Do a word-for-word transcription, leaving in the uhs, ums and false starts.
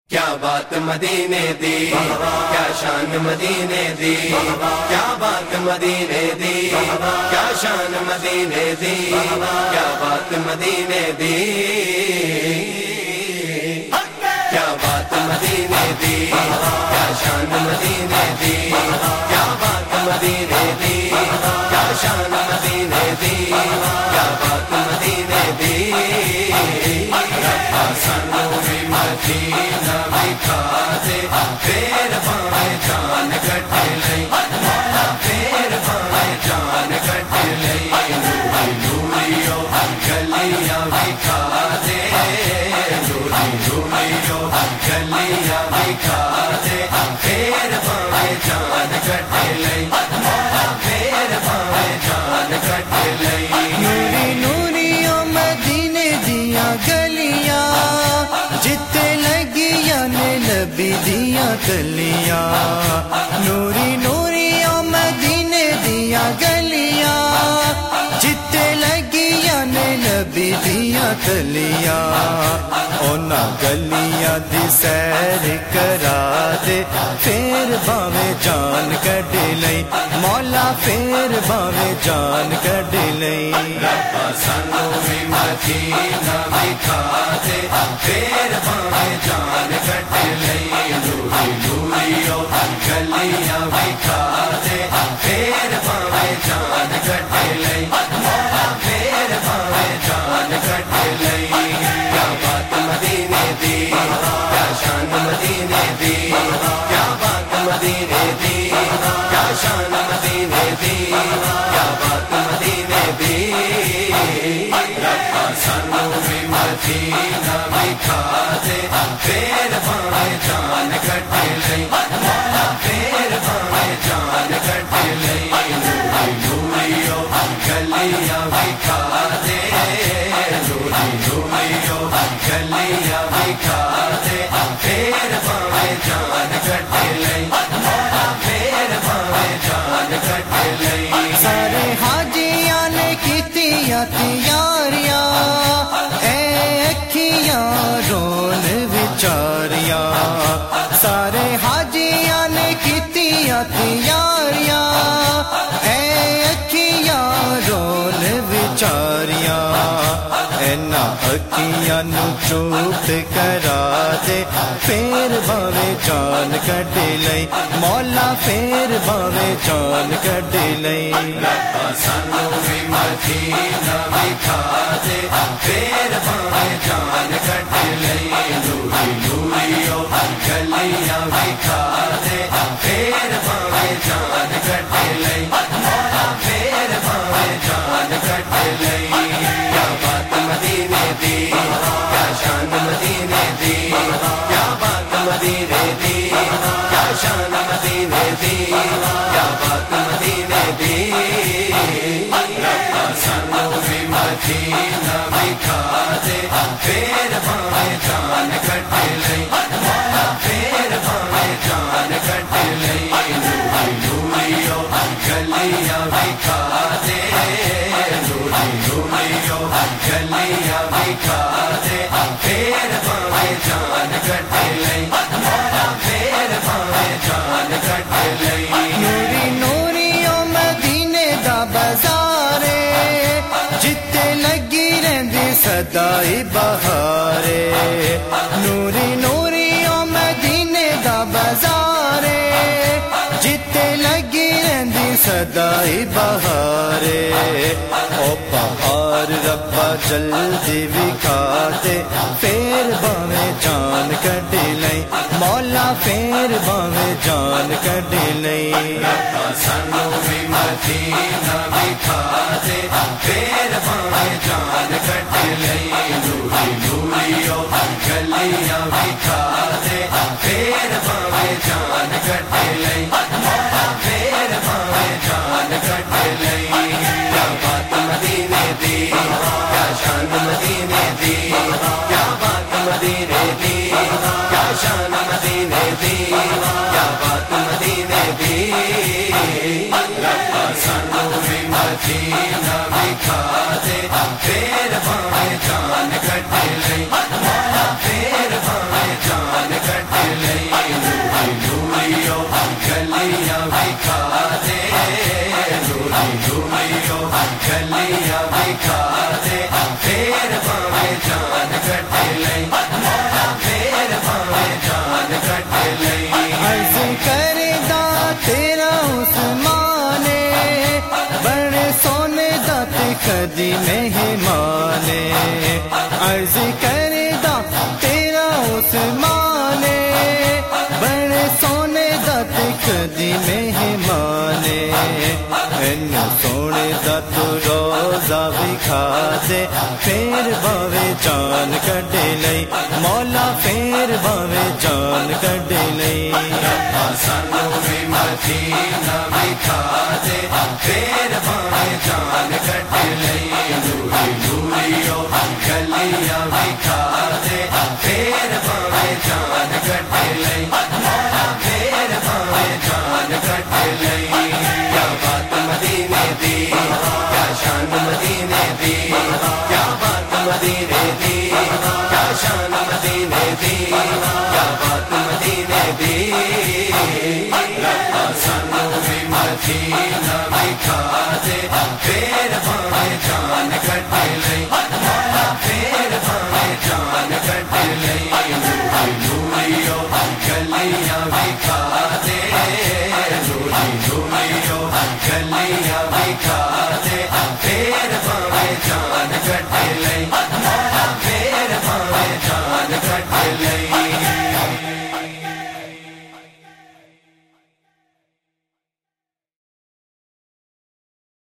کیا بات مدینے دی، کیا شان مدینے دی، کیا بات مدینے دی، کیا شان مدینے دی، کیا بات مدینے دی، کیا بات مدینے دی، کیا شان مدینے دی، کیا بات مدینے دی، کیا شان مدینے دی، کیا بات مدینے دی، سانو بھی مدینہ دکھا دے، پھر بھاویں جان کٹ لئی، مولا پھر بھاویں جان کٹ لئی، نوری نوریو گلیاں دکھا دے، نوری نوریو گلیاں دکھا دے، پھر بھاویں جان کٹ لئی، مولا پھر بھاویں جان کٹ لئی، نوری نوریو مدینے دیاں گلیاں جتے لگیاں نے نبی دیاں گلیاں، نوری نوریو مدینے دیاں گلیاں جتے لگیاں نے نبی دیاں گلیاں، اونا گلیاں دی سیر کرا دے، پھر باویں جان کڈ لئی، مولا پھر باویں جان کڈ لئی، ربا سانو بھی مدینہ دکھا دے، پھر بھاویں جان کٹ لئی، نوری نوریو گلیاں دکھا دے، پھر بھاویں جان کٹ لئی، مولا پھر بھاویں جان کٹ لئی، کیا بات مدینے دی، کیا شان مدینے دی، کیا بات مدینے دی، کیا شان مدینے دی، کیا بات مدینے دی، ربا سانو بھی مدینہ دکھا دے، پھر بھاویں جان کٹ لئی، مولا پھر بھاویں جان کٹ لئی، نوری نوریو گلیاں دکھا دے، نوری نوریو گلیاں دکھا دے، پھر بھاویں جان کٹ لئی، مولا پھر بھاویں جان کٹ لئی، سارے حاجیاں نے کیتیاں تیاریاں، اے اکھیاں رون وچاریاں، سارے حاجیاں نے کیتیاں تیاریاں، اے اکھیاں رون وچاریاں، اینا اکھیاں نو چوپ کرا دے، پھر باویں جان کڈ لئی، مولا پھر باویں جان کڈ لئی، ربا سانو بھی مدینہ دکھا دے، پھر بھاویں جان کٹ لئی، نوری نوریو گلیاں دکھا دے، پھر بھاویں جان کٹ لئی، مولا پھر بھاویں جان کٹ لئی، کیا بات مدینے دی، کیا شان مدینے دی، کیا بات مدینے دی، کیا شان مدینے دی، کیا بات مدینے دی، ربا سانو بھی مدینہ دکھا دے، پھر بھاویں جان کٹ لئی، مولا پھر بھاویں جان کٹ لئی، نوری نوریو گلیاں دکھا دے، نوری نوریو گلیاں دکھا دے، پھر بھاویں جان کٹ لئی، مولا پھر بھاویں جان کٹ لئی، نوری نوریو مدینے دا بازارے جتے لگی رہندی صدائی بہارے، نوری نوریو مدینے دا بازارے جتے لگی رہندی صدائی بہارے، او بہار ربا جلدی وکھا دے، پھر باویں جان کڈ لئی، مولا پھر باویں جان کڈ لئی، ربا سانو بھی مدینہ دکھا دے، پھر بھاویں جان کٹ لئی، نوری نوریو گلیاں دکھا دے، پھر بھاویں جان کٹ لئی، مولا پھر بھاویں جان کٹ لئی، کیا بات مدینے دی، کیا شان مدینے دی، کیا بات مدینے دی، کیا شان مدینے دی، کیا بات مدینے دی، ربا سانو بھی مدینہ دکھا دے، پھر بھاویں جان کٹ لئی، مولا پھر بھاویں جان کٹ عثمانے بڑے سونے دا کدی مہمانے این سونے دا تو روزہ بھی کھا دے پھر باوے جان کڈے لئی مولا پھر باوے جان کڈے لئی سانو بھی مدینہ وکھا دے پھر باوے جان کڈ لئی نوری نوریو گلیاں وکھا دے پھر باوے جان کڈ لئی مولا پھر باوے جان کڈ لئی کیا بات مدینے دی کیا شان مدینے دی کیا بات مدینے دی کیا شان مدینے دی کیا بات مدینے دی سانو بھی مدینہ وکھا دے پھر